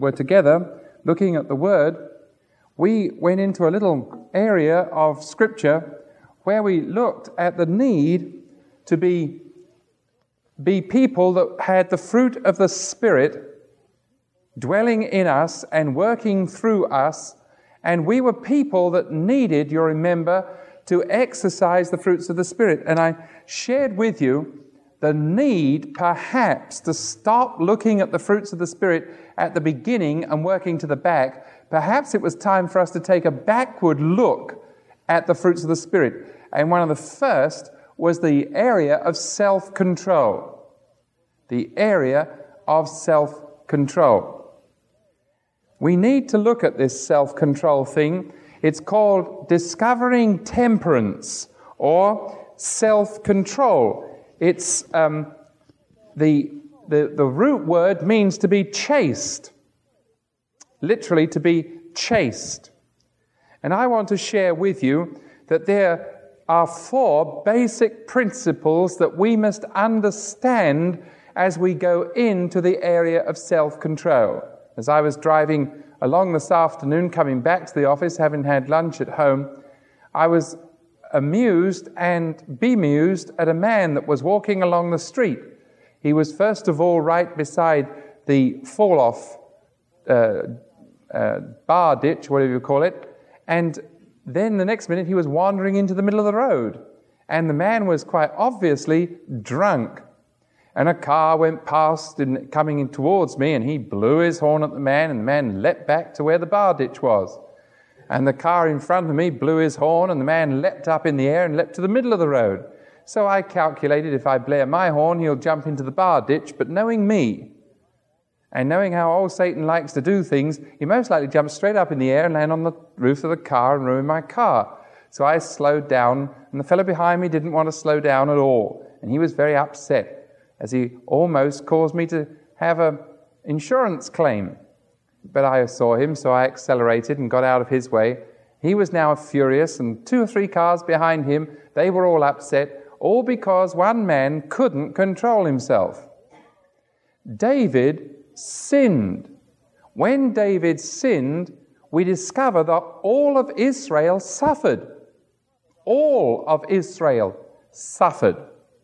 were together looking at the Word, we went into a little area of Scripture where we looked at the need to be people that had the fruit of the Spirit dwelling in us and working through us. And we were people that needed, you remember, to exercise the fruits of the Spirit. And I shared with you the need perhaps to stop looking at the fruits of the Spirit at the beginning and working to the back. Perhaps it was time for us to take a backward look at the fruits of the Spirit. And one of the first was the area of self-control. The area of self-control. We need to look at this self-control thing. It's called discovering temperance or self-control. It's the root word means to be chaste, literally to be chaste. And I want to share with you that there are 4 basic principles that we must understand as we go into the area of self-control. As I was driving along this afternoon, coming back to the office, having had lunch at home, I was amused and bemused at a man that was walking along the street. He was first of all right beside the fall-off bar ditch, whatever you call it, and then the next minute he was wandering into the middle of the road. And the man was quite obviously drunk. And a car went past and coming in towards me, and he blew his horn at the man, and the man leapt back to where the bar ditch was. And the car in front of me blew his horn, and the man leapt up in the air and leapt to the middle of the road. So I calculated if I blare my horn, he'll jump into the bar ditch. But knowing me, and knowing how old Satan likes to do things, he most likely jumped straight up in the air and land on the roof of the car and ruin my car. So I slowed down, and the fellow behind me didn't want to slow down at all. And he was very upset, as he almost caused me to have an insurance claim. But I saw him, so I accelerated and got out of his way. He was now furious, and 2 or 3 cars behind him, they were all upset, all because one man couldn't control himself. David sinned. When David sinned, we discover that all of Israel suffered. All of Israel suffered.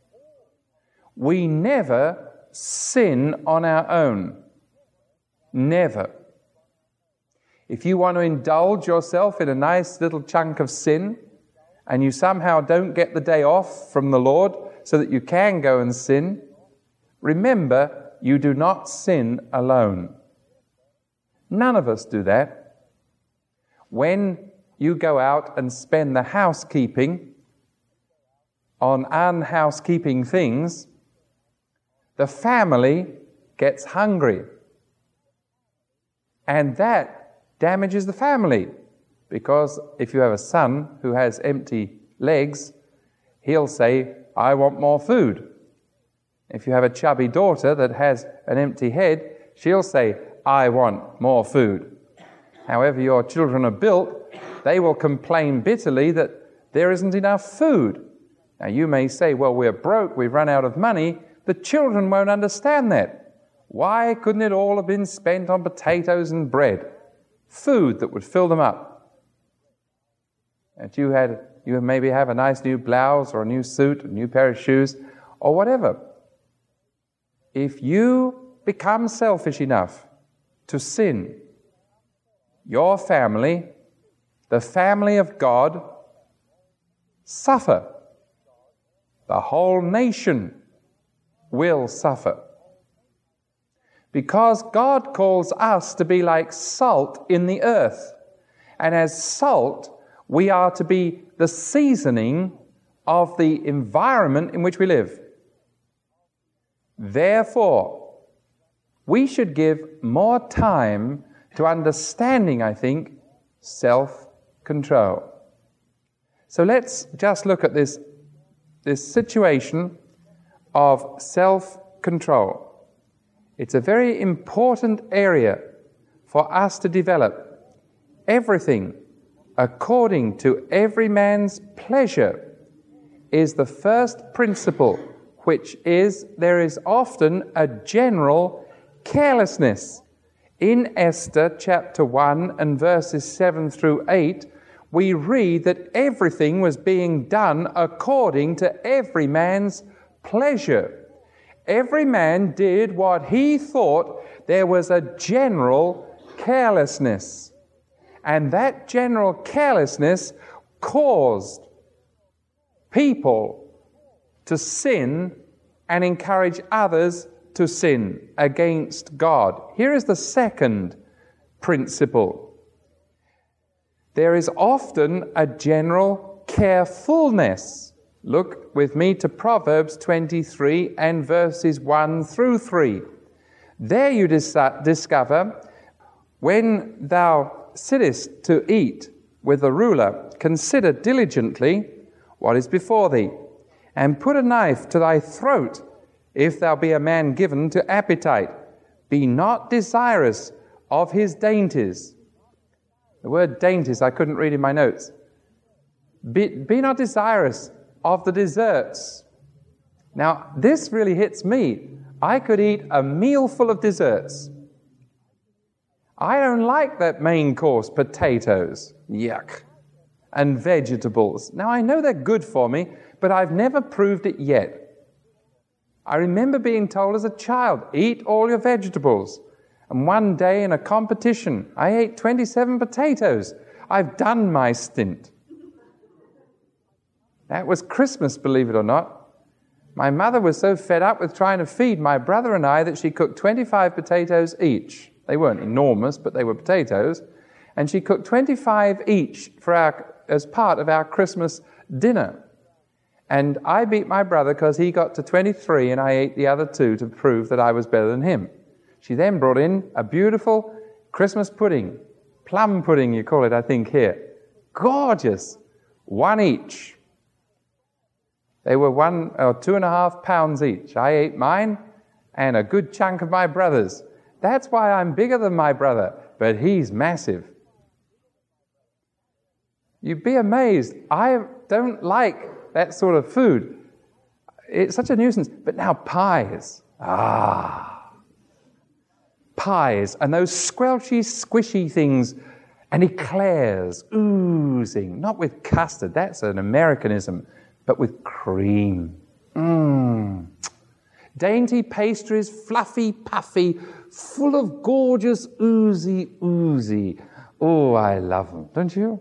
We never sin on our own. Never. If you want to indulge yourself in a nice little chunk of sin, and you somehow don't get the day off from the Lord so that you can go and sin, remember, you do not sin alone. None of us do that. When you go out and spend the housekeeping on unhousekeeping things, the family gets hungry. And that damages the family. Because if you have a son who has empty legs, he'll say, I want more food. If you have a chubby daughter that has an empty head, she'll say, I want more food. However your children are built, they will complain bitterly that there isn't enough food. Now you may say, well, we're broke, we've run out of money. The children won't understand that. Why couldn't it all have been spent on potatoes and bread? Food that would fill them up. And you maybe have a nice new blouse or a new suit, a new pair of shoes, or whatever. If you become selfish enough to sin, your family, the family of God, suffer. The whole nation will suffer. Because God calls us to be like salt in the earth. And as salt, we are to be the seasoning of the environment in which we live. Therefore, we should give more time to understanding, I think, self-control. So let's just look at this situation of self-control. It's a very important area for us to develop. Everything according to every man's pleasure is the first principle, which is there is often a general carelessness In Esther chapter 1 and verses 7 through 8, we read that everything was being done according to every man's pleasure. Every man did what he thought. There was a general carelessness. And that general carelessness caused people to sin and encourage others to sin against God. Here is the second principle. There is often a general carefulness. Look with me to Proverbs 23 and verses 1 through 3. There you discover, when thou sittest to eat with the ruler, consider diligently what is before thee, and put a knife to thy throat, if thou be a man given to appetite. Be not desirous of his dainties. The word dainties I couldn't read in my notes. Be not desirous of the desserts. Now, this really hits me. I could eat a meal full of desserts. I don't like that main course, potatoes. Yuck. And vegetables. Now, I know they're good for me, but I've never proved it yet. I remember being told as a child, eat all your vegetables. And one day in a competition, I ate 27 potatoes. I've done my stint. That was Christmas, believe it or not. My mother was so fed up with trying to feed my brother and I that she cooked 25 potatoes each. They weren't enormous, but they were potatoes. And she cooked 25 each as part of our Christmas dinner. And I beat my brother because he got to 23 and I ate the other 2 to prove that I was better than him. She then brought in a beautiful Christmas pudding. Plum pudding, you call it, I think, here. Gorgeous. 1 each. They were 1 or 2.5 pounds each. I ate mine and a good chunk of my brother's. That's why I'm bigger than my brother, but he's massive. You'd be amazed. I don't like that sort of food. It's such a nuisance. But now pies. Pies. And those squelchy, squishy things. And eclairs oozing. Not with custard. That's an Americanism. But with cream. Dainty pastries, fluffy, puffy, full of gorgeous oozy. Oh, I love them. Don't you?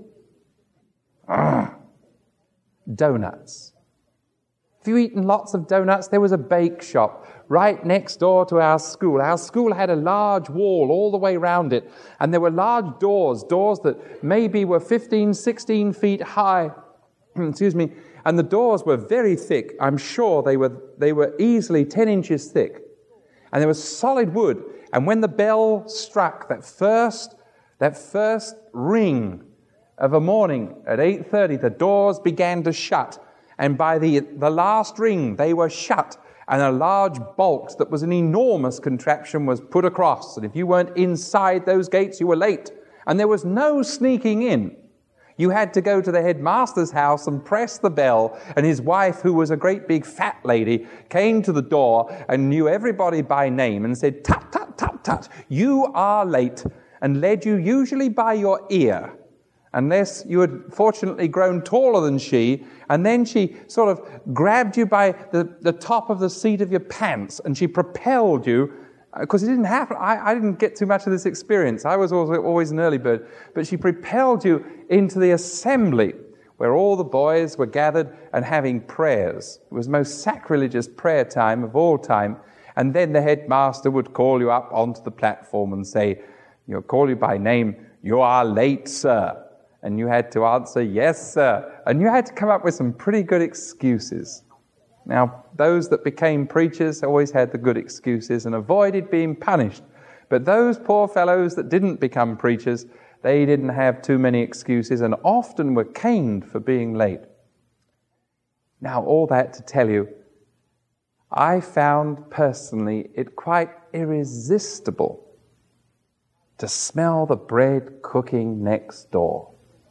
Donuts. Have you eaten lots of donuts? There was a bake shop right next door to our school. Our school had a large wall all the way around it, and there were large doors that maybe were 15, 16 feet high. Excuse me. And the doors were very thick. I'm sure they were easily 10 inches thick. And there was solid wood. And when the bell struck, that first ring of a morning at 8:30, the doors began to shut. And by the last ring, they were shut. And a large bolt that was an enormous contraption was put across. And if you weren't inside those gates, you were late. And there was no sneaking in. You had to go to the headmaster's house and press the bell, and his wife, who was a great big fat lady, came to the door and knew everybody by name and said, "Tut, tut, tut, tut, you are late," and led you usually by your ear, unless you had fortunately grown taller than she, and then she sort of grabbed you by the top of the seat of your pants, and she propelled you. Because it didn't happen. I didn't get too much of this experience. I was always an early bird. But she propelled you into the assembly where all the boys were gathered and having prayers. It was the most sacrilegious prayer time of all time. And then the headmaster would call you up onto the platform and say, call you by name, "You are late, sir." And you had to answer, "Yes, sir." And you had to come up with some pretty good excuses. Now, those that became preachers always had the good excuses and avoided being punished. But those poor fellows that didn't become preachers, they didn't have too many excuses and often were caned for being late. Now, all that to tell you, I found personally it quite irresistible to smell the bread cooking next door.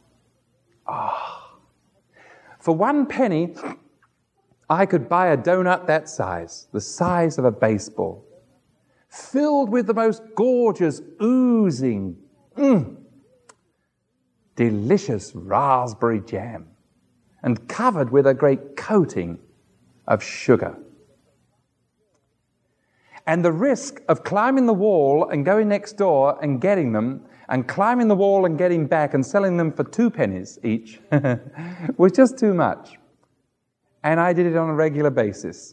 For 1 penny, I could buy a donut that size, the size of a baseball. filled with the most gorgeous, oozing, delicious raspberry jam, and covered with a great coating of sugar. And the risk of climbing the wall and going next door and getting them, and climbing the wall and getting back and selling them for 2 pennies each was just too much. And I did it on a regular basis.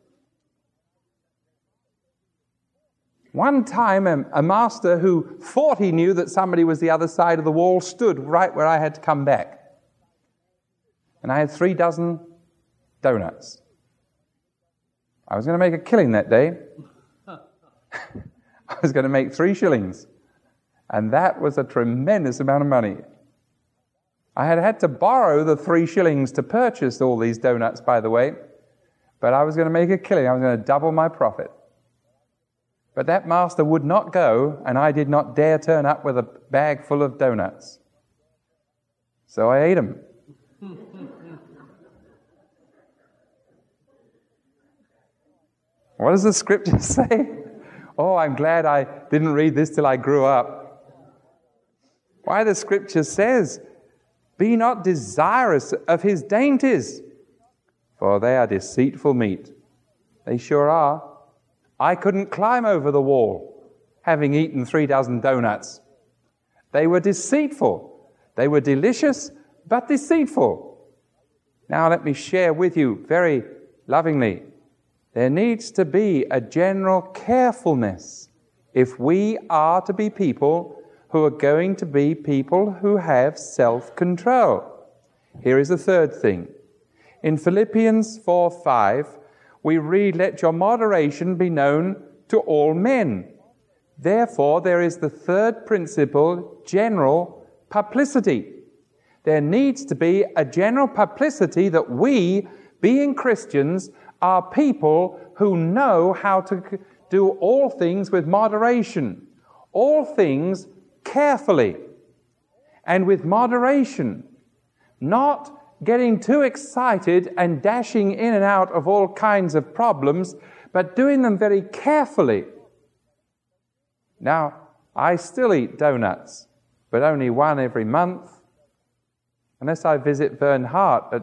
One time, a master who thought he knew that somebody was the other side of the wall stood right where I had to come back. And I had 3 dozen donuts. I was going to make a killing that day. I was going to make 3 shillings. And that was a tremendous amount of money. I had to borrow the 3 shillings to purchase all these donuts, by the way. But I was going to make a killing. I was going to double my profit. But that master would not go, and I did not dare turn up with a bag full of donuts. So I ate them. What does the scripture say? Oh, I'm glad I didn't read this till I grew up. Why, the scripture says, "Be not desirous of his dainties, for they are deceitful meat." They sure are. I couldn't climb over the wall, having eaten 3 dozen donuts. They were deceitful. They were delicious, but deceitful. Now let me share with you very lovingly. There needs to be a general carefulness if we are to be people who are going to be people who have self-control. Here is the third thing. In Philippians 4:5, we read, "Let your moderation be known to all men." Therefore, there is the third principle, general publicity. There needs to be a general publicity that we, being Christians, are people who know how to do all things with moderation, all things carefully, and with moderation, not getting too excited and dashing in and out of all kinds of problems, but doing them very carefully. Now, I still eat donuts, but only 1 every month, unless I visit Vern Hart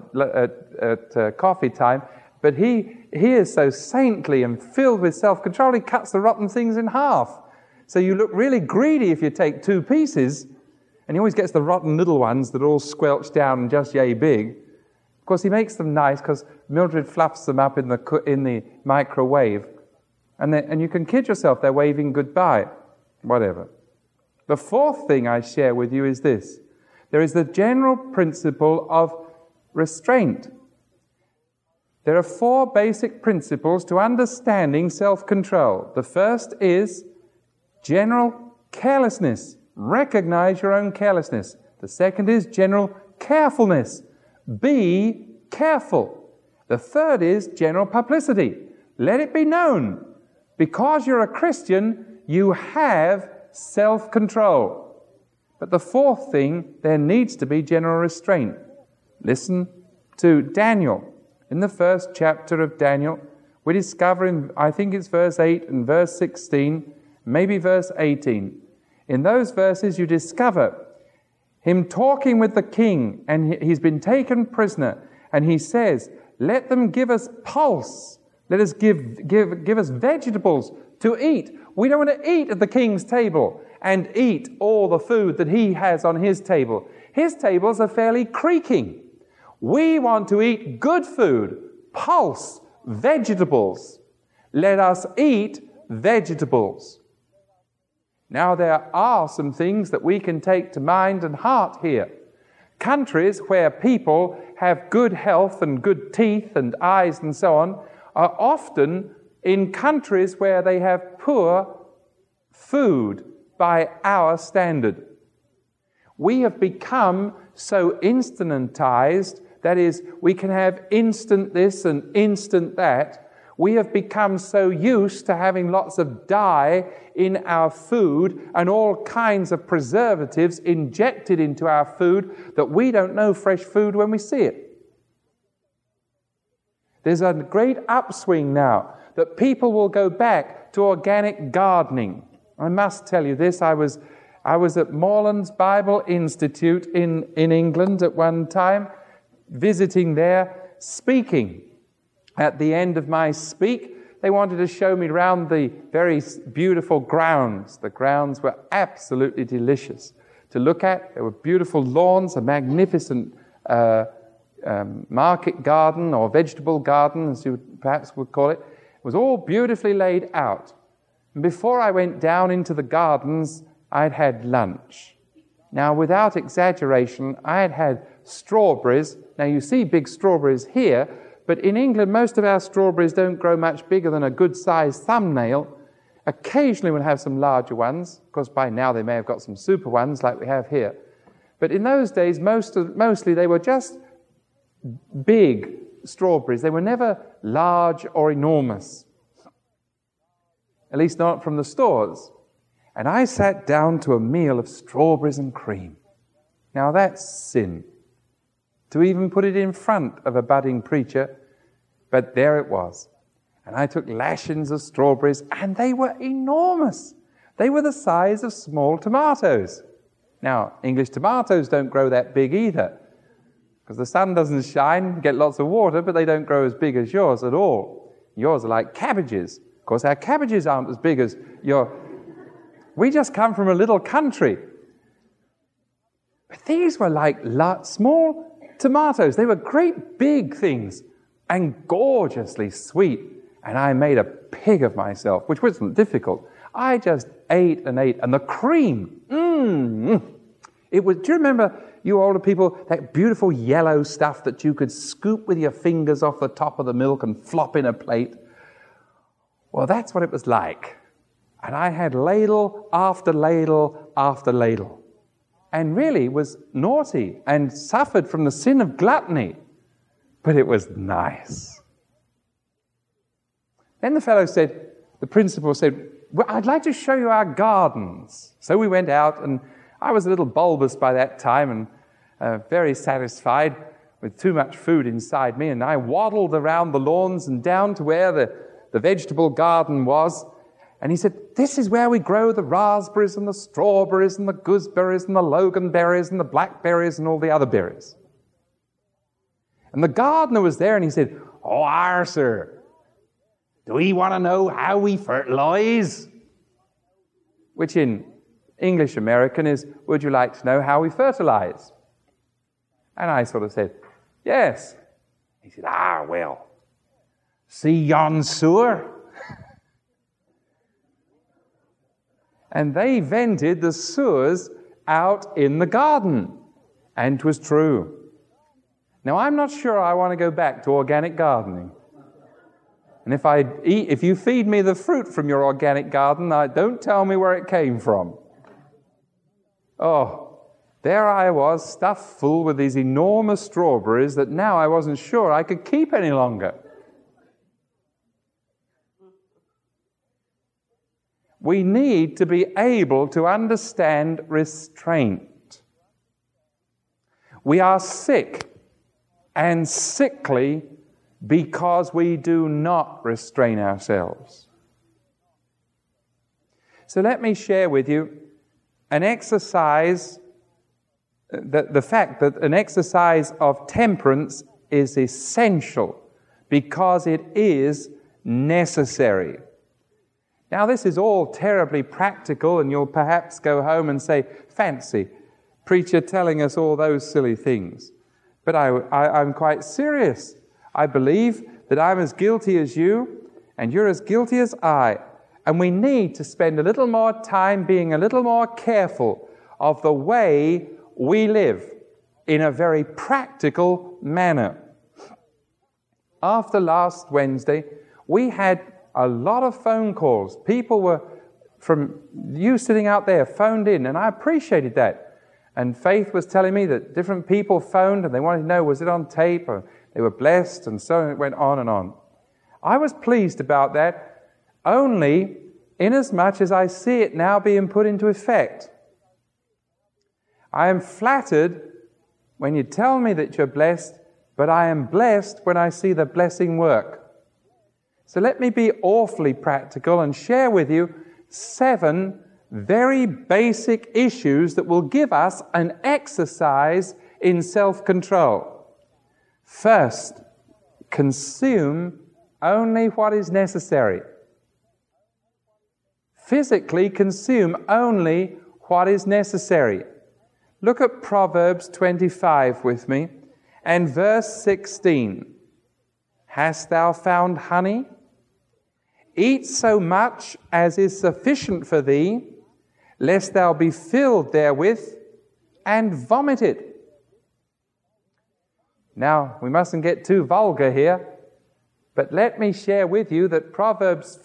at coffee time. But he is so saintly and filled with self-control, he cuts the rotten things in half. So you look really greedy if you take 2 pieces, and he always gets the rotten little ones that are all squelched down and just yay big. Of course, he makes them nice because Mildred fluffs them up in the microwave. And you can kid yourself, they're waving goodbye. Whatever. The fourth thing I share with you is this. There is the general principle of restraint. There are 4 basic principles to understanding self-control. The first is general carelessness. Recognize your own carelessness. The second is general carefulness. Be careful. The third is general publicity. Let it be known. Because you're a Christian, you have self-control. But the fourth thing, there needs to be general restraint. Listen to Daniel. In the first chapter of Daniel, we discover in, I think it's verse 8 and verse 16, maybe verse 18. In those verses you discover him talking with the king, and he's been taken prisoner, and he says, "Let them give us pulse. Let us give us vegetables to eat." We don't want to eat at the king's table and eat all the food that he has on his table. His tables are fairly creaking. We want to eat good food, pulse, vegetables. Let us eat vegetables. Now, there are some things that we can take to mind and heart here. Countries where people have good health and good teeth and eyes and so on are often in countries where they have poor food by our standard. We have become so instantized, that is, we can have instant this and instant that. We have become so used to having lots of dye in our food and all kinds of preservatives injected into our food that we don't know fresh food when we see it. There's a great upswing now that people will go back to organic gardening. I must tell you this, I was at Moreland's Bible Institute in England at one time, visiting there, speaking. At the end of my speak, they wanted to show me around the very beautiful grounds. The grounds were absolutely delicious to look at. There were beautiful lawns, a magnificent market garden or vegetable garden, as you perhaps would call it. It was all beautifully laid out. And before I went down into the gardens, I'd had lunch. Now, without exaggeration, I had had strawberries. Now, you see big strawberries here, but in England, most of our strawberries don't grow much bigger than a good-sized thumbnail. Occasionally we'll have some larger ones. Of course, by now they may have got some super ones like we have here. But in those days, mostly they were just big strawberries. They were never large or enormous. At least not from the stores. And I sat down to a meal of strawberries and cream. Now that's sin, to even put it in front of a budding preacher, but there it was. And I took lashings of strawberries, and they were enormous. They were the size of small tomatoes. Now, English tomatoes don't grow that big either, because the sun doesn't shine, get lots of water, but they don't grow as big as yours at all. Yours are like cabbages. Of course, our cabbages aren't as big as your... We just come from a little country. But these were like small tomatoes. They were great big things and gorgeously sweet. And I made a pig of myself, which wasn't difficult. I just ate and ate. And the cream, it was, do you remember, you older people, that beautiful yellow stuff that you could scoop with your fingers off the top of the milk and flop in a plate? Well, that's what it was like. And I had ladle after ladle after ladle. And really was naughty and suffered from the sin of gluttony. But it was nice. Then the principal said, well, I'd like to show you our gardens. So we went out, and I was a little bulbous by that time and very satisfied with too much food inside me. And I waddled around the lawns and down to where the vegetable garden was. And he said, this is where we grow the raspberries and the strawberries and the gooseberries and the loganberries and the blackberries and all the other berries. And the gardener was there, and he said, oh, ar, sir, do we want to know how we fertilize? Which in English American is, would you like to know how we fertilize? And I sort of said, yes. He said, well, see yon sewer? And they vented the sewers out in the garden. And 'twas true. Now, I'm not sure I want to go back to organic gardening. And if you feed me the fruit from your organic garden, don't tell me where it came from. Oh, there I was, stuffed full with these enormous strawberries that now I wasn't sure I could keep any longer. We need to be able to understand restraint. We are sick and sickly because we do not restrain ourselves. So let me share with you an exercise, the fact that an exercise of temperance is essential because it is necessary. Now, this is all terribly practical, and you'll perhaps go home and say, fancy, preacher telling us all those silly things. But I'm quite serious. I believe that I'm as guilty as you, and you're as guilty as I. And we need to spend a little more time being a little more careful of the way we live in a very practical manner. After last Wednesday, we had a lot of phone calls. People were, from you sitting out there, phoned in, and I appreciated that. And Faith was telling me that different people phoned, and they wanted to know, was it on tape, or they were blessed, and so it went on and on. I was pleased about that, only inasmuch as I see it now being put into effect. I am flattered when you tell me that you're blessed, but I am blessed when I see the blessing work. So let me be awfully practical and share with you 7 very basic issues that will give us an exercise in self-control. First, consume only what is necessary. Physically consume only what is necessary. Look at Proverbs 25 with me and verse 16. Hast thou found honey? Eat so much as is sufficient for thee, lest thou be filled therewith and vomit it. Now, we mustn't get too vulgar here, but let me share with you that Proverbs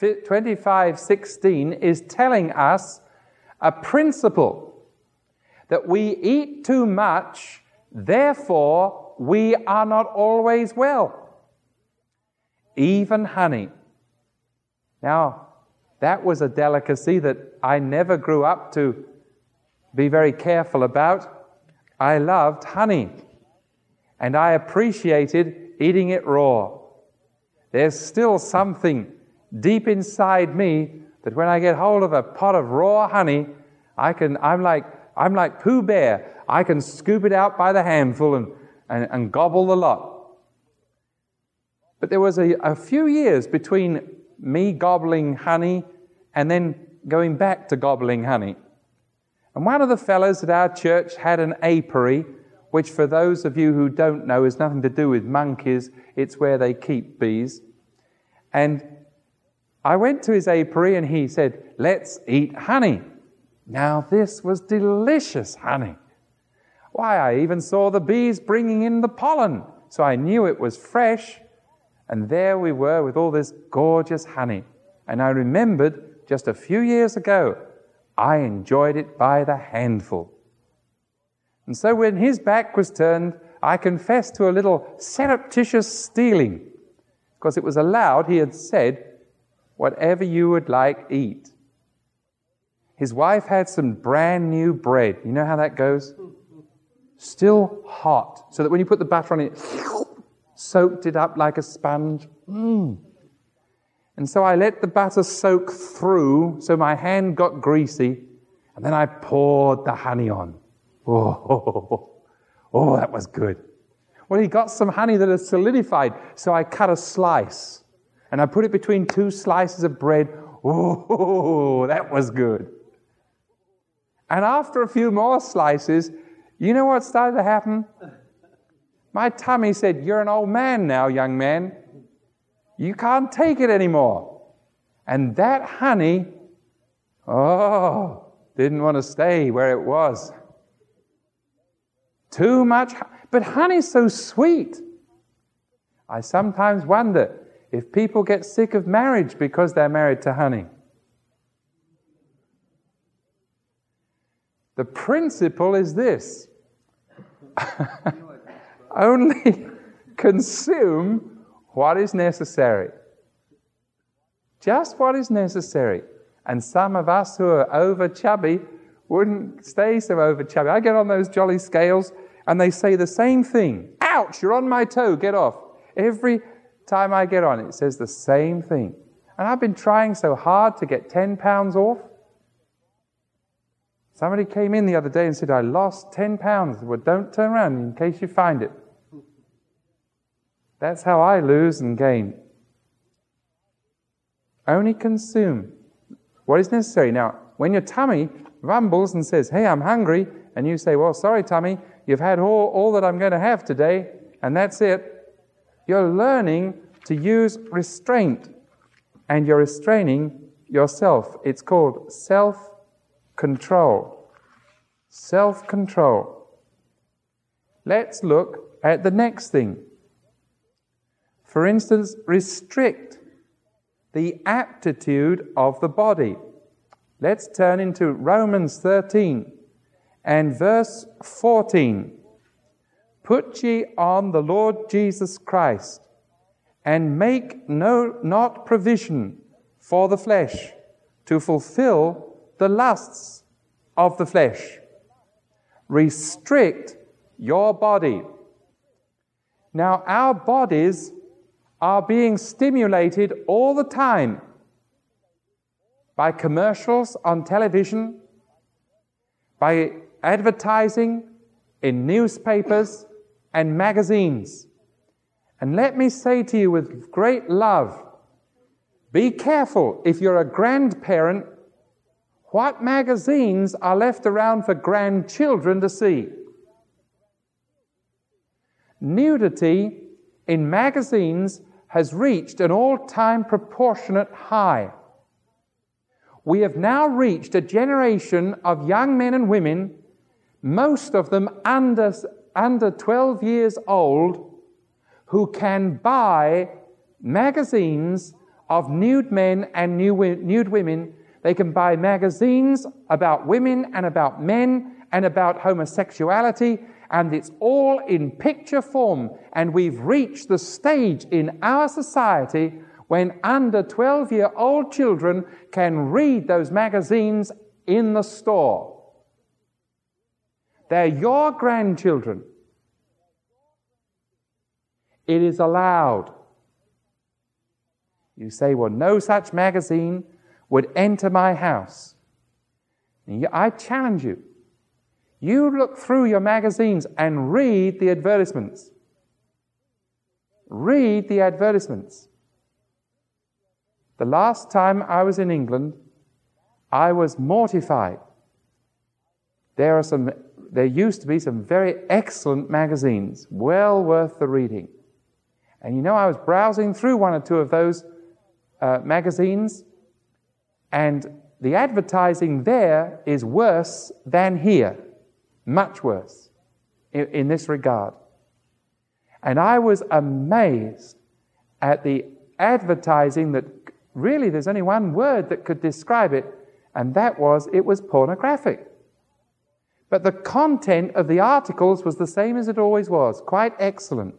25:16 is telling us a principle that we eat too much, therefore we are not always well. Even honey. Now, that was a delicacy that I never grew up to be very careful about. I loved honey, and I appreciated eating it raw. There's still something deep inside me that when I get hold of a pot of raw honey, I'm like Pooh Bear. I can scoop it out by the handful and gobble the lot. But there was a few years between me gobbling honey and then going back to gobbling honey. And one of the fellows at our church had an apiary, which for those of you who don't know has nothing to do with monkeys, it's where they keep bees. And I went to his apiary and he said, let's eat honey. Now this was delicious honey. Why, I even saw the bees bringing in the pollen, so I knew it was fresh. And there we were with all this gorgeous honey. And I remembered just a few years ago, I enjoyed it by the handful. And so when his back was turned, I confessed to a little surreptitious stealing, because it was allowed. He had said, whatever you would like, eat. His wife had some brand new bread. You know how that goes? Still hot, so that when you put the butter on it, soaked it up like a sponge. And so I let the butter soak through, so my hand got greasy, and then I poured the honey on. Oh, that was good. Well, he got some honey that had solidified, so I cut a slice, and I put it between 2 slices of bread. Oh, that was good. And after a few more slices, you know what started to happen? My tummy said, you're an old man now, young man. You can't take it anymore. And that honey, didn't want to stay where it was. Too much, but honey's so sweet. I sometimes wonder if people get sick of marriage because they're married to honey. The principle is this. Only consume what is necessary. Just what is necessary. And some of us who are over chubby wouldn't stay so over chubby. I get on those jolly scales and they say the same thing. Ouch, you're on my toe, get off. Every time I get on it says the same thing. And I've been trying so hard to get 10 pounds off. Somebody came in the other day and said, I lost 10 pounds. Well, don't turn around in case you find it. That's how I lose and gain. Only consume what is necessary. Now, when your tummy rumbles and says, hey, I'm hungry, and you say, well, sorry, tummy, you've had all that I'm going to have today, and that's it. You're learning to use restraint, and you're restraining yourself. It's called self-control. Self-control. Let's look at the next thing. For instance, restrict the aptitude of the body. Let's turn into Romans 13 and verse 14. Put ye on the Lord Jesus Christ, and make not provision for the flesh to fulfill the lusts of the flesh. Restrict your body. Now, our bodies are being stimulated all the time by commercials on television, by advertising in newspapers and magazines. And let me say to you with great love, be careful if you're a grandparent what magazines are left around for grandchildren to see. Nudity in magazines has reached an all-time proportionate high. We have now reached a generation of young men and women, most of them under 12 years old, who can buy magazines of nude men and nude women. They can buy magazines about women and about men and about homosexuality, and it's all in picture form. And we've reached the stage in our society when under 12-year-old children can read those magazines in the store. They're your grandchildren. It is allowed. You say, well, no such magazine would enter my house. I challenge you. You look through your magazines and read the advertisements. Read the advertisements. The last time I was in England, I was mortified. There used to be some very excellent magazines, well worth the reading. And I was browsing through one or two of those magazines, and the advertising there is worse than here, much worse in this regard. And I was amazed at the advertising that really there's only one word that could describe it, and it was pornographic. But the content of the articles was the same as it always was, quite excellent.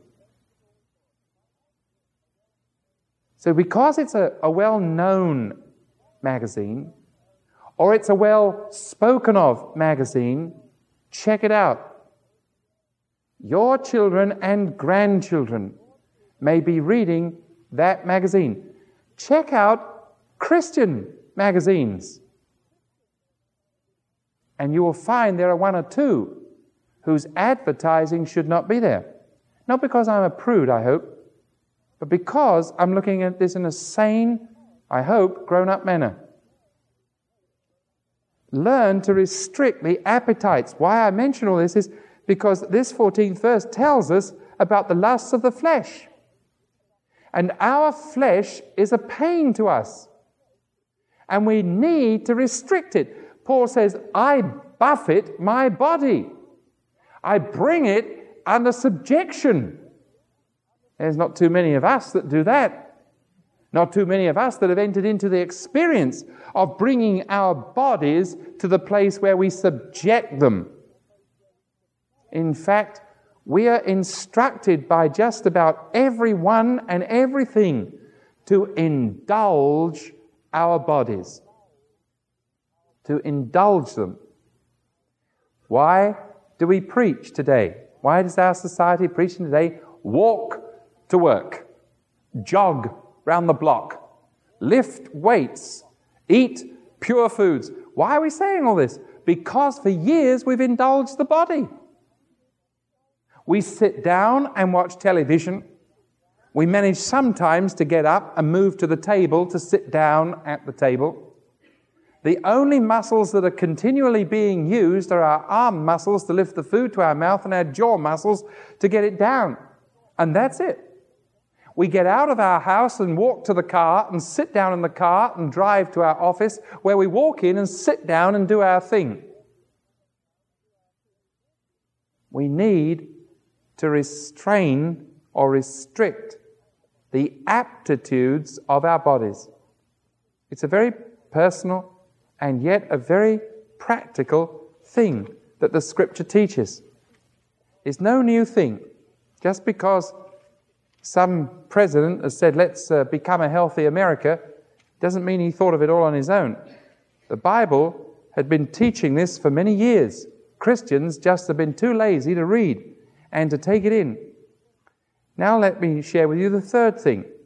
So because it's a well-known magazine, or it's a well-spoken of magazine, check it out. Your children and grandchildren may be reading that magazine. Check out Christian magazines. And you will find there are one or two whose advertising should not be there. Not because I'm a prude, I hope, but because I'm looking at this in a sane, I hope, grown-up manner. Learn to restrict the appetites. Why I mention all this is because this 14th verse tells us about the lusts of the flesh. And our flesh is a pain to us. And we need to restrict it. Paul says, I buffet my body. I bring it under subjection. There's not too many of us that do that. Not too many of us that have entered into the experience of bringing our bodies to the place where we subject them. In fact, we are instructed by just about everyone and everything to indulge our bodies. To indulge them. Why do we preach today? Why does our society preaching today walk to work, jog round the block, lift weights, eat pure foods? Why are we saying all this? Because for years we've indulged the body. We sit down and watch television. We manage sometimes to get up and move to the table to sit down at the table. The only muscles that are continually being used are our arm muscles to lift the food to our mouth and our jaw muscles to get it down. And that's it. We get out of our house and walk to the car and sit down in the car and drive to our office, where we walk in and sit down and do our thing. We need to restrain or restrict the aptitudes of our bodies. It's a very personal and yet a very practical thing that the Scripture teaches. It's no new thing. Just because some president has said, let's become a healthy America, doesn't mean he thought of it all on his own. The Bible had been teaching this for many years. Christians just have been too lazy to read and to take it in. Now let me share with you the third thing.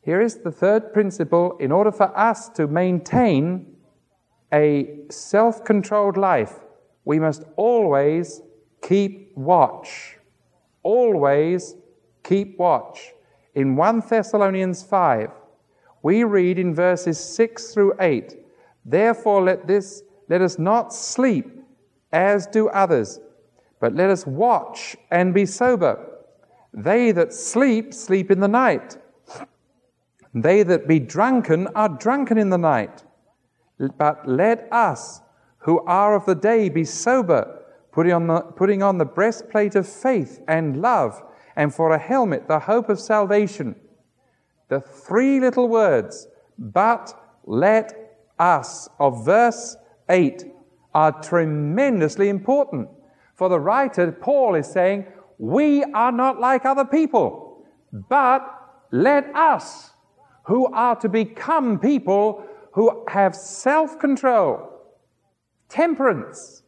Here is the third principle. In order for us to maintain a self-controlled life, we must always keep watch. Always keep watch. In 1 Thessalonians 5, we read in verses 6 through 8, "Therefore let us not sleep as do others, but let us watch and be sober. They that sleep, sleep in the night. They that be drunken are drunken in the night. But let us, who are of the day, be sober, putting on the breastplate of faith and love, and for a helmet the hope of salvation." The three little words, "but let us," of verse 8 are tremendously important. For the writer, Paul, is saying, we are not like other people, but let us, who are to become people who have self-control, temperance,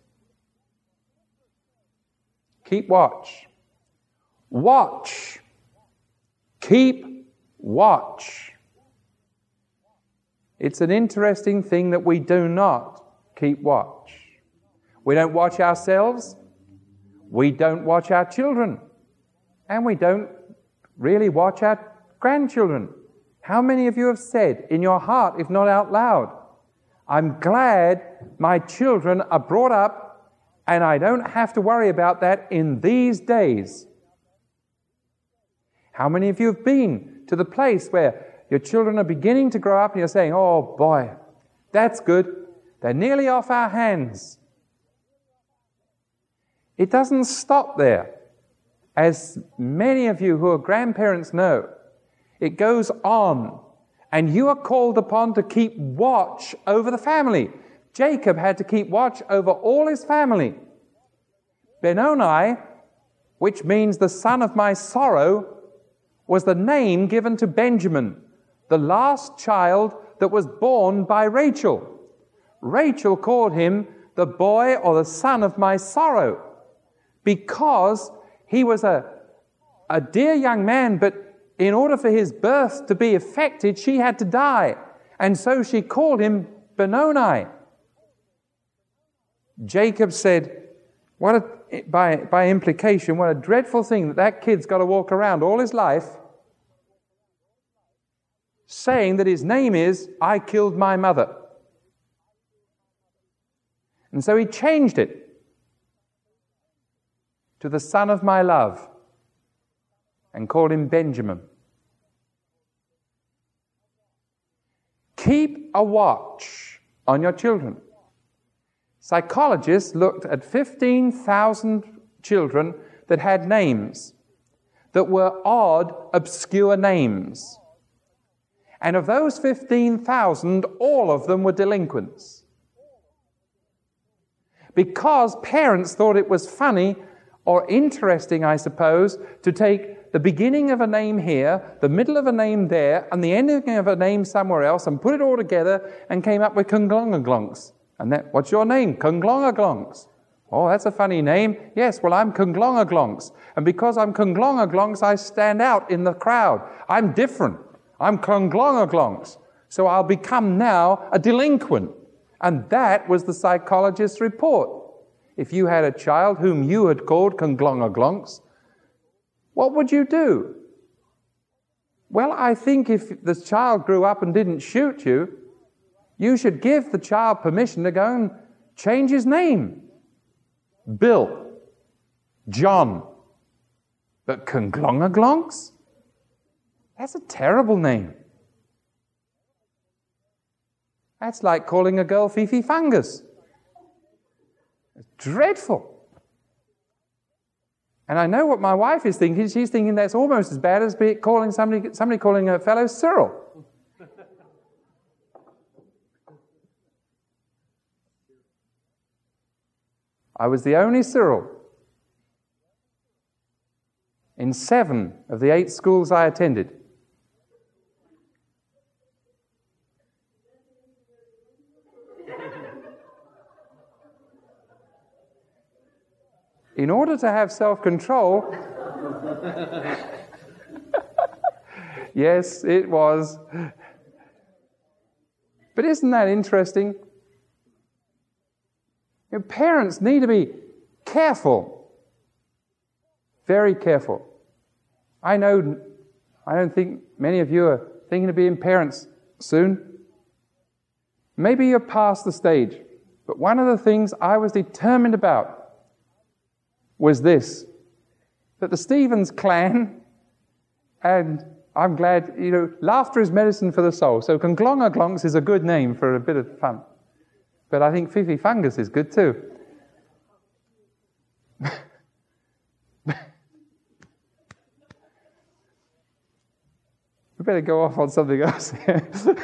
keep watch. Watch. Keep watch. It's an interesting thing that we do not keep watch. We don't watch ourselves. We don't watch our children. And we don't really watch our grandchildren. How many of you have said in your heart, if not out loud, "I'm glad my children are brought up and I don't have to worry about that in these days"? How many of you have been to the place where your children are beginning to grow up and you're saying, "Oh boy, that's good. They're nearly off our hands"? It doesn't stop there. As many of you who are grandparents know, it goes on, and you are called upon to keep watch over the family. Jacob had to keep watch over all his family. Benoni, which means the son of my sorrow, was the name given to Benjamin, the last child that was born by Rachel. Rachel called him the boy or the son of my sorrow, because he was a dear young man, but in order for his birth to be effected, she had to die. And so she called him Benoni. Jacob said, by implication, what a dreadful thing that kid's got to walk around all his life saying that his name is, "I killed my mother." And so he changed it to "the son of my love" and called him Benjamin. Keep a watch on your children. Psychologists looked at 15,000 children that had names that were odd, obscure names. And of those 15,000, all of them were delinquents. Because parents thought it was funny or interesting, I suppose, to take the beginning of a name here, the middle of a name there, and the ending of a name somewhere else, and put it all together and came up with Conglongaglonks. And that, "What's your name?" "Conglongaglonks." "Oh, that's a funny name." "Yes, well, I'm Conglongaglonks. And because I'm Conglongaglonks, I stand out in the crowd. I'm different. I'm Conglongaglonks. So I'll become now a delinquent." And that was the psychologist's report. If you had a child whom you had called Conglongaglonks, what would you do? Well, I think if the child grew up and didn't shoot you, you should give the child permission to go and change his name. Bill, John. But Conglongaglonks? That's a terrible name. That's like calling a girl Fifi Fungus. It's dreadful. And I know what my wife is thinking. She's thinking that's almost as bad as calling somebody calling a fellow Cyril. I was the only Cyril in 7 of the 8 schools I attended. In order to have self-control, Yes, it was. But isn't that interesting? Your parents need to be careful. Very careful. I don't think many of you are thinking of being parents soon. Maybe you're past the stage. But one of the things I was determined about was this, that the Stevens clan, and I'm glad, laughter is medicine for the soul. So Conglongaglonks is a good name for a bit of fun. But I think Fifi Fungus is good too. We better go off on something else here.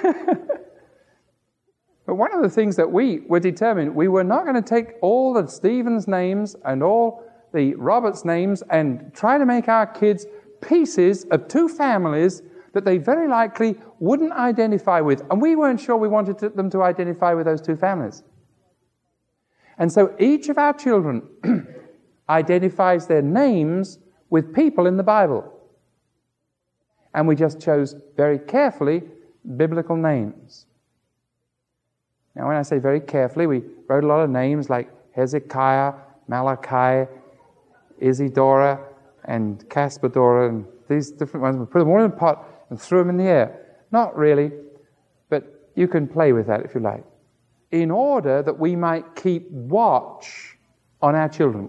But one of the things that we were determined, we were not going to take all the Stevens names and all the Roberts names and try to make our kids pieces of two families that they very likely wouldn't identify with. And we weren't sure we wanted them to identify with those two families. And so each of our children identifies their names with people in the Bible. And we just chose very carefully biblical names. Now, when I say very carefully, we wrote a lot of names like Hezekiah, Malachi, Isidora, and Caspadora, and these different ones. We put them all in a pot and threw them in the air. Not really, but you can play with that if you like. In order that we might keep watch on our children.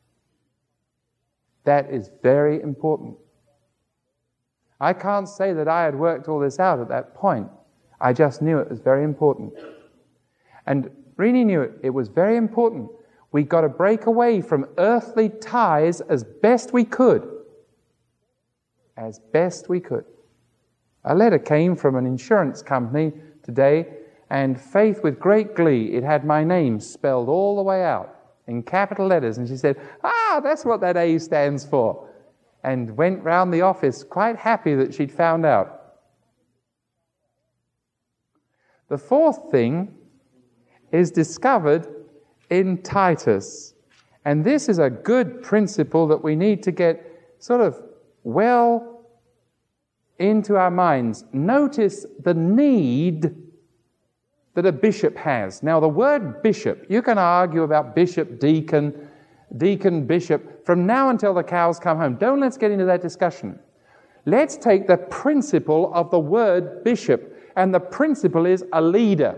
That is very important. I can't say that I had worked all this out at that point. I just knew it was very important. And Rini knew it. It was very important. We got to break away from earthly ties as best we could. As best we could. A letter came from an insurance company today, and Faith, with great glee, it had my name spelled all the way out in capital letters. And she said, that's what that A stands for. And went round the office quite happy that she'd found out. The fourth thing is discovered in Titus. And this is a good principle that we need to get sort of well into our minds. Notice the need that a bishop has. Now, the word bishop, you can argue about bishop, deacon, bishop, from now until the cows come home. Let's get into that discussion. Let's take the principle of the word bishop, and the principle is a leader.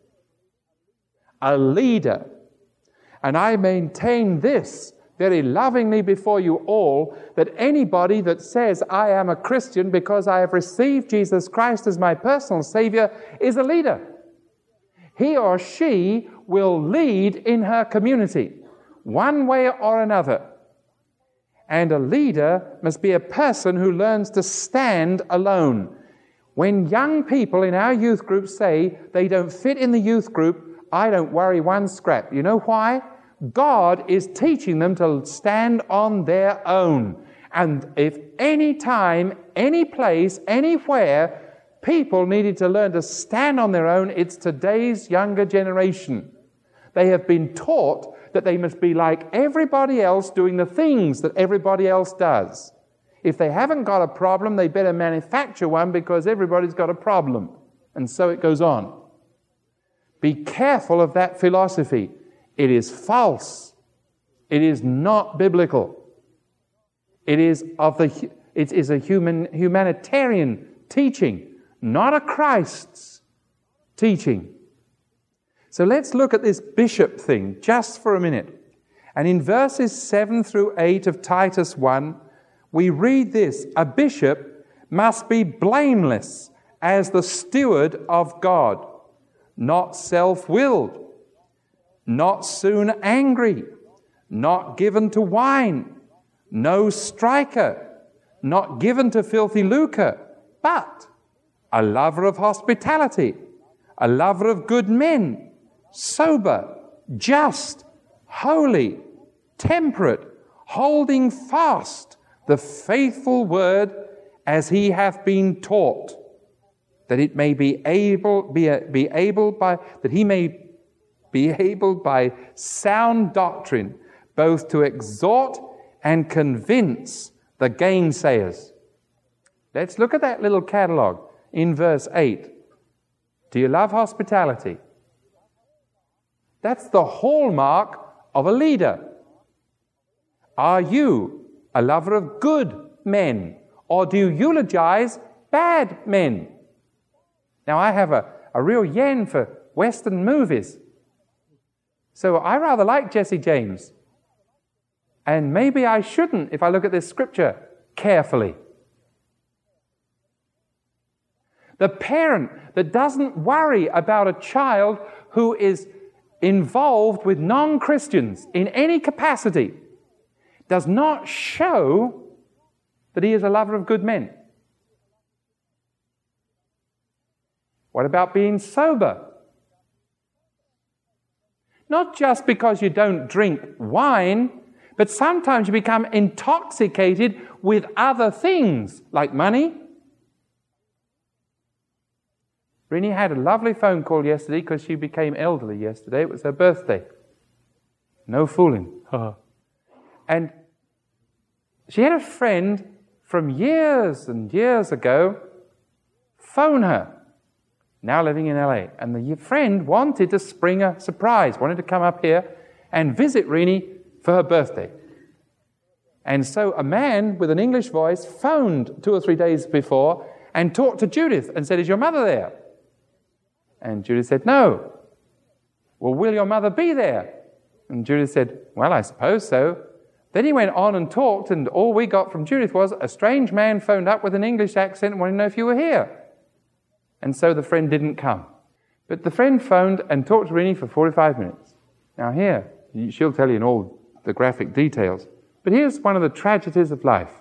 A leader. And I maintain this very lovingly before you all, that anybody that says, I am a Christian because I have received Jesus Christ as my personal Savior, is a leader. He or she will lead in her community, one way or another. And a leader must be a person who learns to stand alone. When young people in our youth group say they don't fit in the youth group, I don't worry one scrap. You know why? God is teaching them to stand on their own. And if any time, any place, anywhere, people needed to learn to stand on their own, it's today's younger generation. They have been taught that they must be like everybody else, doing the things that everybody else does. If they haven't got a problem, they better manufacture one because everybody's got a problem. And so it goes on. Be careful of that philosophy. It is false. It is not biblical. It is a humanitarian teaching, not a Christ's teaching. So let's look at this bishop thing just for a minute. And in verses 7 through 8 of Titus 1, we read this: a bishop must be blameless as the steward of God, not self-willed, not soon angry, not given to wine, no striker, not given to filthy lucre, but a lover of hospitality, a lover of good men, sober, just, holy, temperate, holding fast the faithful word as he hath been taught, that it may be able by sound doctrine both to exhort and convince the gainsayers. Let's look at that little catalogue in verse 8. Do you love hospitality? That's the hallmark of a leader. Are you a lover of good men, or do you eulogize bad men? Now, I have a real yen for Western movies. So I rather like Jesse James. And maybe I shouldn't if I look at this scripture carefully. The parent that doesn't worry about a child who is involved with non-Christians in any capacity does not show that he is a lover of good men. What about being sober? Not just because you don't drink wine, but sometimes you become intoxicated with other things, like money. Rini had a lovely phone call yesterday because she became elderly yesterday. It was her birthday. No fooling. And she had a friend from years and years ago phone her, now living in LA. And the friend wanted to spring a surprise, wanted to come up here and visit Rini for her birthday. And so a man with an English voice phoned 2 or 3 days before and talked to Judith and said, "Is your mother there?" And Judith said, "No." "Well, will your mother be there?" And Judith said, "Well, I suppose so." Then he went on and talked, and all we got from Judith was a strange man phoned up with an English accent and wanted to know if you were here. And so the friend didn't come. But the friend phoned and talked to Rini for 45 minutes. Now here, she'll tell you in all the graphic details. But here's one of the tragedies of life.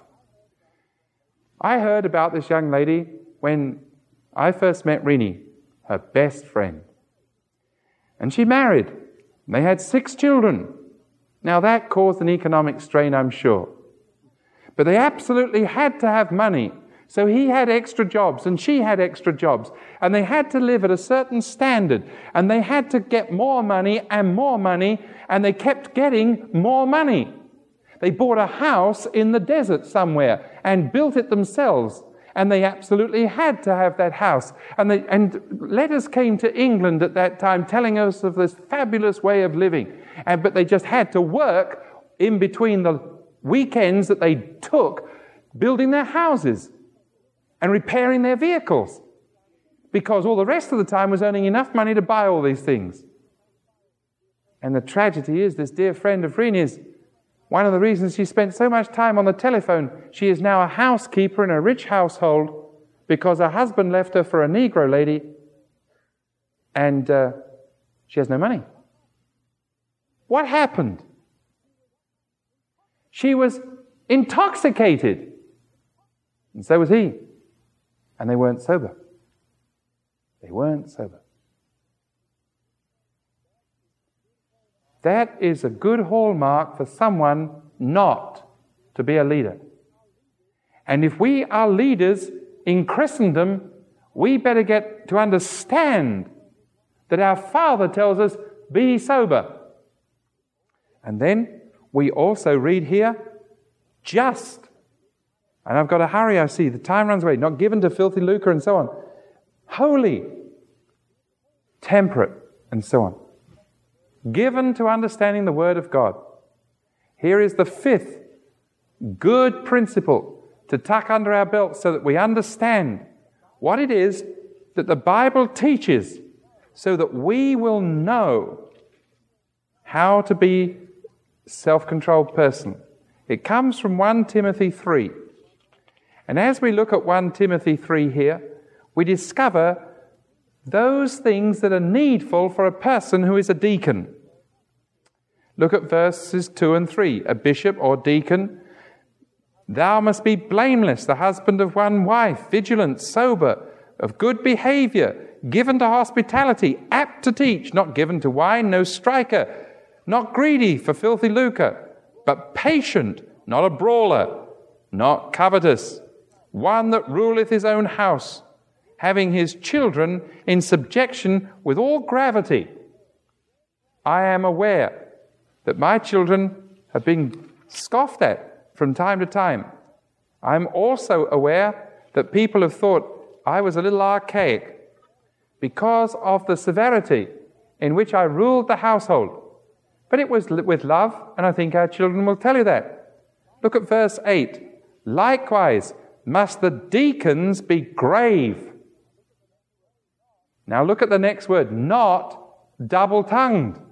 I heard about this young lady when I first met Rini, her best friend. And she married. They had 6 children. Now that caused an economic strain, I'm sure. But they absolutely had to have money. So he had extra jobs and she had extra jobs. And they had to live at a certain standard. And they had to get more money. And they kept getting more money. They bought a house in the desert somewhere and built it themselves. And they absolutely had to have that house. And letters came to England at that time telling us of this fabulous way of living. But they just had to work in between the weekends that they took building their houses and repairing their vehicles, because all the rest of the time was earning enough money to buy all these things. And the tragedy is, this dear friend of Rini's, one of the reasons she spent so much time on the telephone, she is now a housekeeper in a rich household because her husband left her for a Negro lady, and she has no money. What happened? She was intoxicated, and so was he. And they weren't sober. They weren't sober. That is a good hallmark for someone not to be a leader. And if we are leaders in Christendom, we better get to understand that our Father tells us, be sober. And then we also read here, just. And I've got to hurry, I see. The time runs away. Not given to filthy lucre and so on. Holy, temperate, and so on. Given to understanding the Word of God. Here is the 5th good principle to tuck under our belt so that we understand what it is that the Bible teaches, so that we will know how to be a self-controlled person. It comes from 1 Timothy 3. And as we look at 1 Timothy 3 here, we discover those things that are needful for a person who is a deacon. Look at verses 2 and 3. A bishop or deacon, thou must be blameless, the husband of one wife, vigilant, sober, of good behavior, given to hospitality, apt to teach, not given to wine, no striker, not greedy for filthy lucre, but patient, not a brawler, not covetous, one that ruleth his own house, having his children in subjection with all gravity. I am aware that my children have been scoffed at from time to time. I am also aware that people have thought I was a little archaic because of the severity in which I ruled the household. But it was with love, and I think our children will tell you that. Look at verse 8. Likewise must the deacons be grave. Now look at the next word, not double-tongued.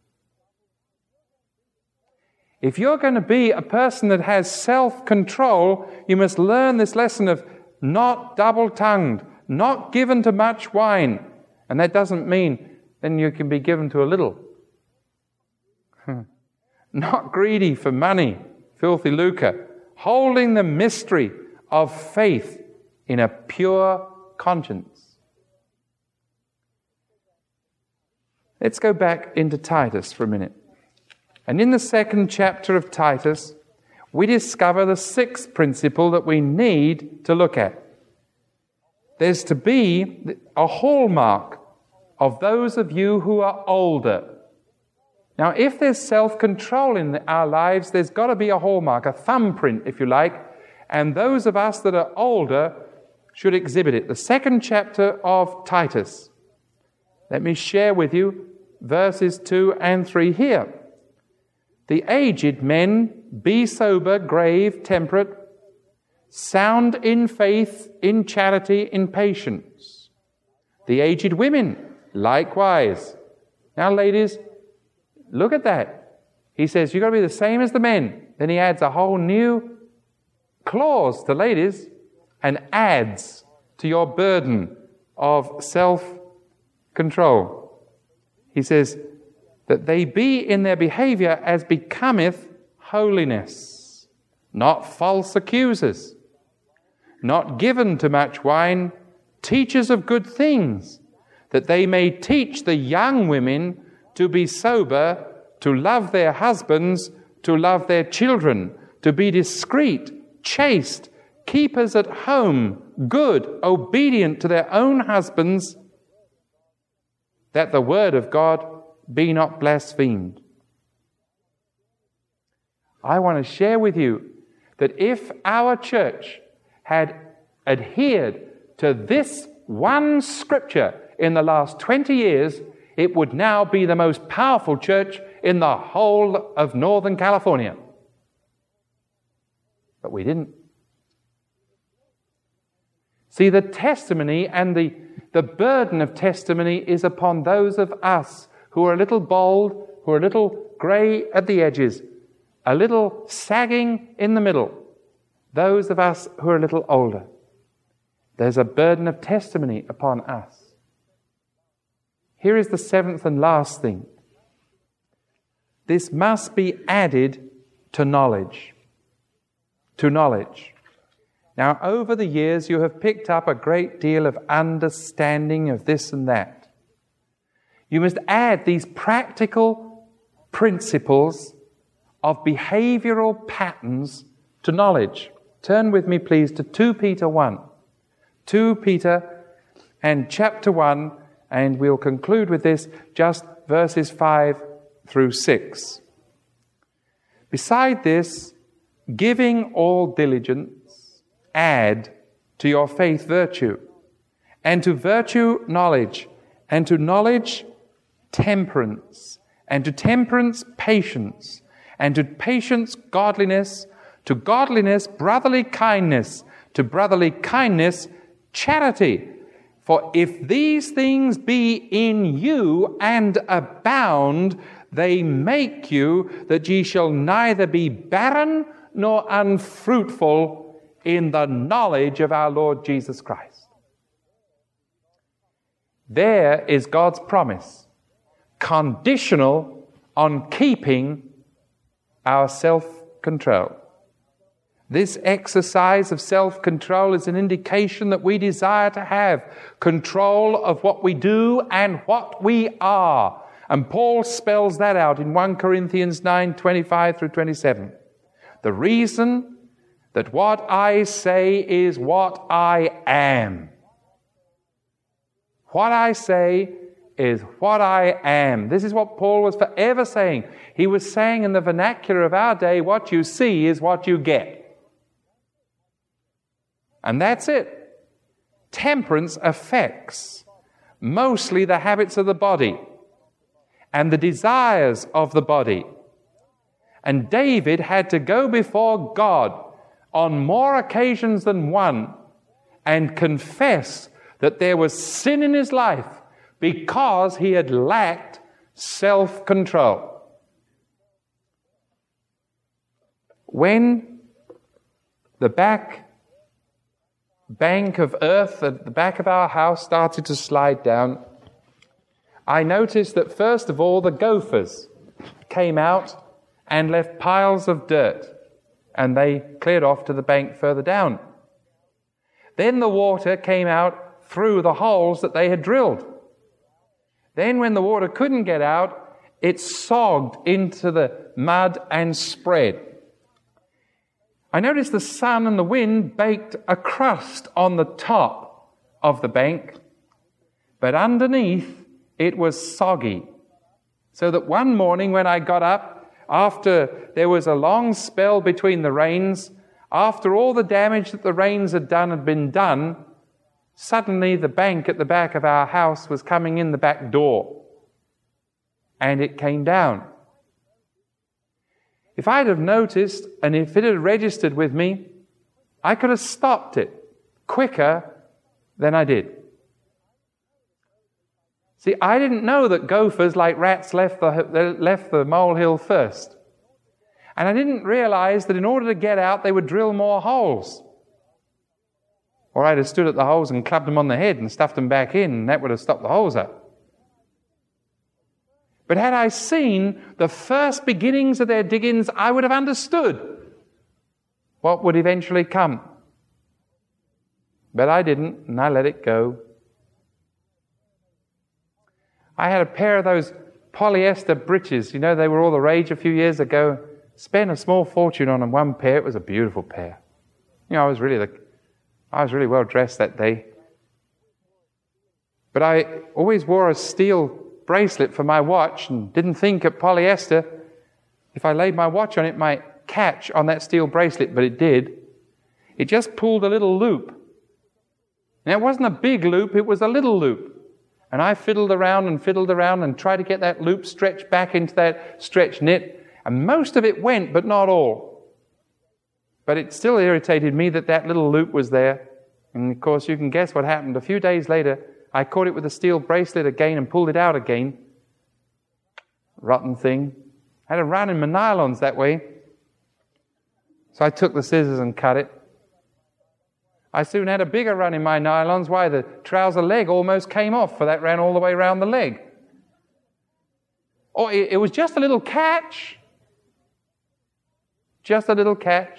If you're going to be a person that has self-control, you must learn this lesson of not double-tongued, not given to much wine. And that doesn't mean then you can be given to a little. Not greedy for money, filthy lucre, holding the mystery of faith in a pure conscience. Let's go back into Titus for a minute. And in the 2nd chapter of Titus, we discover the 6th principle that we need to look at. There's to be a hallmark of those of you who are older. Now, if there's self-control in our lives, there's got to be a hallmark, a thumbprint, if you like, and those of us that are older should exhibit it. The 2nd chapter of Titus. Let me share with you verses 2 and 3 here. The aged men, be sober, grave, temperate, sound in faith, in charity, in patience. The aged women, likewise. Now, ladies, look at that. He says, you've got to be the same as the men. Then he adds a whole new clause to ladies and adds to your burden of self-control. He says, that they be in their behavior as becometh holiness, not false accusers, not given to much wine, teachers of good things, that they may teach the young women to be sober, to love their husbands, to love their children, to be discreet, chaste, keepers at home, good, obedient to their own husbands, that the word of God be not blasphemed. I want to share with you that if our church had adhered to this one scripture in the last 20 years, it would now be the most powerful church in the whole of Northern California. But we didn't. See, the testimony and the burden of testimony is upon those of us who are a little bald, who are a little grey at the edges, a little sagging in the middle. Those of us who are a little older. There's a burden of testimony upon us. Here is the 7th and last thing. This must be added to knowledge. To knowledge. Now, over the years, you have picked up a great deal of understanding of this and that. You must add these practical principles of behavioral patterns to knowledge. Turn with me, please, to 2 Peter 1. 2 Peter and chapter 1, and we'll conclude with this, just verses 5 through 6. Beside this, giving all diligence, add to your faith virtue, and to virtue knowledge, and to knowledge temperance, and to temperance patience, and to patience godliness, to godliness brotherly kindness, to brotherly kindness charity. For if these things be in you and abound, they make you that ye shall neither be barren nor unfruitful in the knowledge of our Lord Jesus Christ. There is God's promise, conditional on keeping our self-control. This exercise of self-control is an indication that we desire to have control of what we do and what we are. And Paul spells that out in 1 Corinthians 9:25 through 27. The reason that what I say is what I am. What I say is what I am. This is what Paul was forever saying. He was saying in the vernacular of our day, what you see is what you get. And that's it. Temperance affects mostly the habits of the body and the desires of the body. And David had to go before God on more occasions than one and confess that there was sin in his life because he had lacked self-control. When the bank of earth at the back of our house started to slide down, I noticed that first of all the gophers came out and left piles of dirt, and they cleared off to the bank further down. Then the water came out through the holes that they had drilled. Then when the water couldn't get out, it sogged into the mud and spread. I noticed the sun and the wind baked a crust on the top of the bank, but underneath it was soggy. So that one morning when I got up, after there was a long spell between the rains, after all the damage that the rains had been done, suddenly the bank at the back of our house was coming in the back door, and it came down. If I'd have noticed, and if it had registered with me, I could have stopped it quicker than I did. See, I didn't know that gophers, like rats, left the molehill first. And I didn't realize that in order to get out, they would drill more holes. Or I'd have stood at the holes and clubbed them on the head and stuffed them back in, and that would have stopped the holes up. But had I seen the first beginnings of their diggings, I would have understood what would eventually come. But I didn't, and I let it go. I had a pair of those polyester breeches. You know, they were all the rage a few years ago. Spent a small fortune on them, one pair. It was a beautiful pair. You know, I was really well dressed that day. But I always wore a steel bracelet for my watch and didn't think that polyester, if I laid my watch on it, might catch on that steel bracelet, but it did. It just pulled a little loop. And it wasn't a big loop, it was a little loop. And I fiddled around and tried to get that loop stretched back into that stretch knit, and most of it went, but not all. But it still irritated me that little loop was there. And of course, you can guess what happened. A few days later, I caught it with a steel bracelet again and pulled it out again. Rotten thing. I had a run in my nylons that way. So I took the scissors and cut it. I soon had a bigger run in my nylons. Why? The trouser leg almost came off, for that ran all the way around the leg. Oh, it was just a little catch. Just a little catch.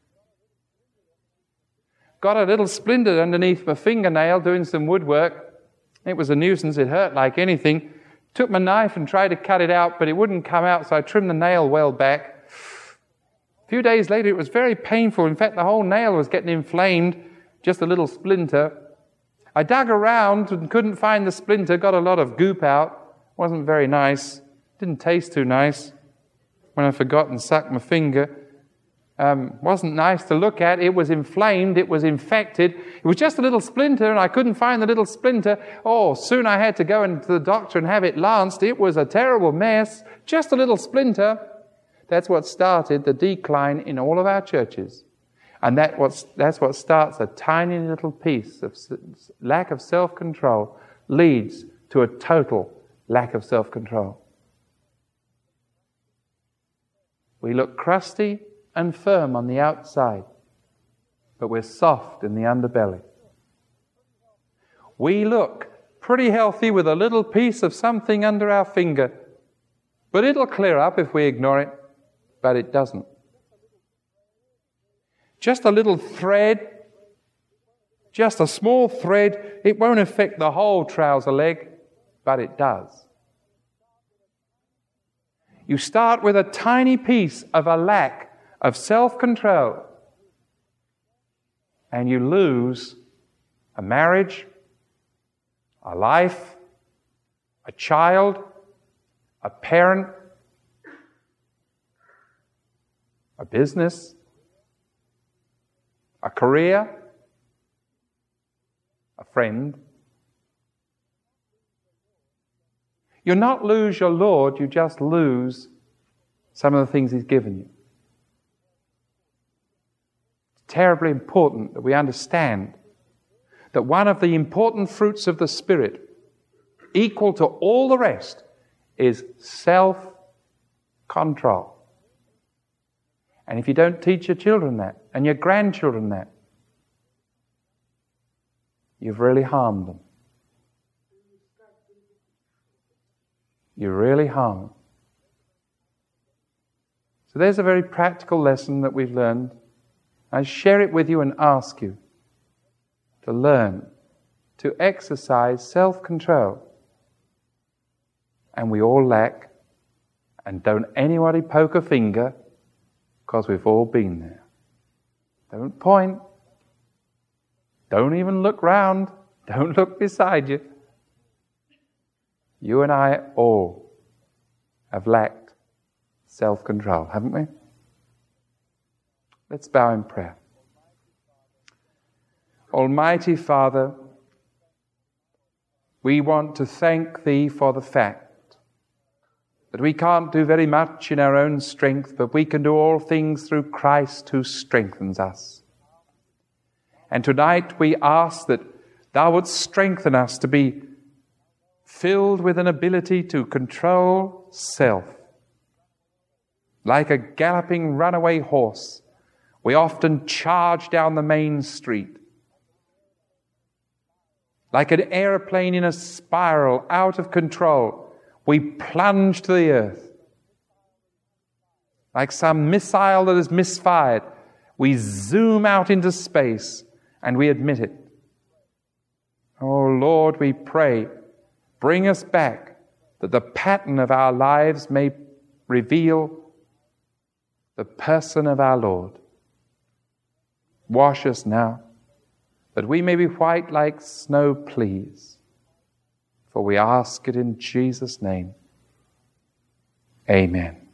Got a little splinter underneath my fingernail doing some woodwork. It was a nuisance. It hurt like anything. Took my knife and tried to cut it out, but it wouldn't come out, so I trimmed the nail well back. A few days later, it was very painful. In fact, the whole nail was getting inflamed, just a little splinter. I dug around and couldn't find the splinter, got a lot of goop out. Wasn't very nice. Didn't taste too nice. When I forgot and sucked my finger. Wasn't nice to look at. It was inflamed. It was infected. It was just a little splinter, and I couldn't find the little splinter. Oh, soon I had to go into the doctor and have it lanced. It was a terrible mess. Just a little splinter. That's what started the decline in all of our churches. And that's what starts a tiny little piece of lack of self-control leads to a total lack of self-control. We look crusty and firm on the outside, but we're soft in the underbelly. We look pretty healthy with a little piece of something under our finger, but it'll clear up if we ignore it, but it doesn't. Just a little thread, just a small thread, it won't affect the whole trouser leg, but it does. You start with a tiny piece of a lack of self-control, and you lose a marriage, a life, a child, a parent, a business, a career, friend. You'll not lose your Lord, you just lose some of the things He's given you. It's terribly important that we understand that one of the important fruits of the Spirit, equal to all the rest, is self-control. And if you don't teach your children that, and your grandchildren that, you've really harmed them. You really harm them. So there's a very practical lesson that we've learned. I share it with you and ask you to learn to exercise self-control. And we all lack, and don't anybody poke a finger, because we've all been there. Don't point. Don't even look round. Don't look beside you. You and I all have lacked self-control, haven't we? Let's bow in prayer. Almighty Father, we want to thank Thee for the fact that we can't do very much in our own strength, but we can do all things through Christ who strengthens us. And tonight we ask that Thou wouldst strengthen us to be filled with an ability to control self. Like a galloping runaway horse, we often charge down the main street. Like an aeroplane in a spiral, out of control, we plunge to the earth. Like some missile that is misfired, we zoom out into space and we admit it. Oh Lord, we pray, bring us back that the pattern of our lives may reveal the person of our Lord. Wash us now, that we may be white like snow, please. For we ask it in Jesus' name. Amen.